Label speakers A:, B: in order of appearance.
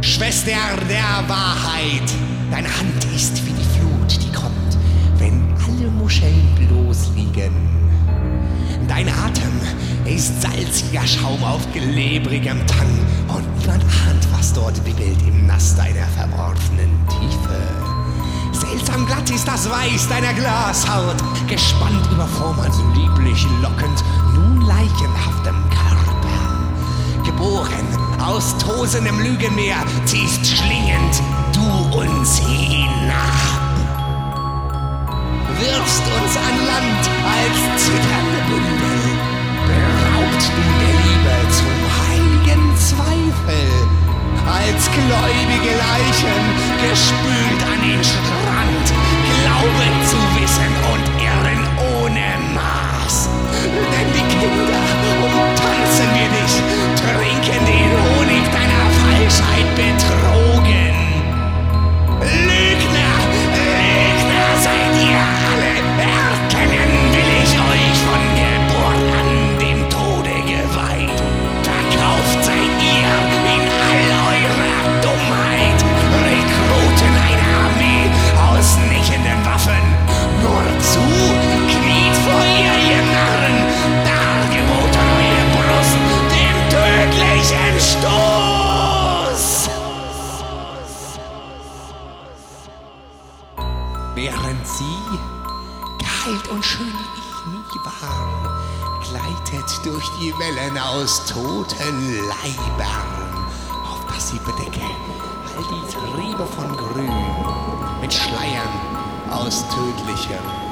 A: Schwester der Wahrheit, deine Hand ist wie die Flut, die kommt, wenn alle Muscheln bloß liegen. Dein Atem ist salziger Schaum auf gelebrigem Tang und niemand ahnt, was dort wibbelt im Nass deiner verworfenen Tiefe. Seltsam glatt ist das Weiß deiner Glashaut, gespannt über Vormanns lieblich lockend, nun leichenhaftem Körper. Geboren aus tosendem Lügenmeer, ziehst schlingend du uns hinab. Wirfst uns an Land als zitternde Bündel, beraubt du der Liebe zum heiligen Zweifel, als gläubige Leichen gespült an den Strand, glauben zu wissen und irren ohne Maß. Denn die Kinder umtanzen wir dich, trinken den Honig deiner Falschheit betrogen. Lügner, Lügner seid ihr alle, erkennen will ich euch von Geburt an dem Tode geweiht. Verkauft seid ihr in all eurer Dummheit, Rekruten einer Armee aus nichenden Waffen. Nur zu, kniet vor ihr Narren, dargebot eure Brust dem tödlichen Stoß. Während sie, geheilt und schön wie ich nie war, gleitet durch die Wellen aus toten Leibern, auf dass sie bedecke all die Triebe von Grün mit Schleiern aus tödlichem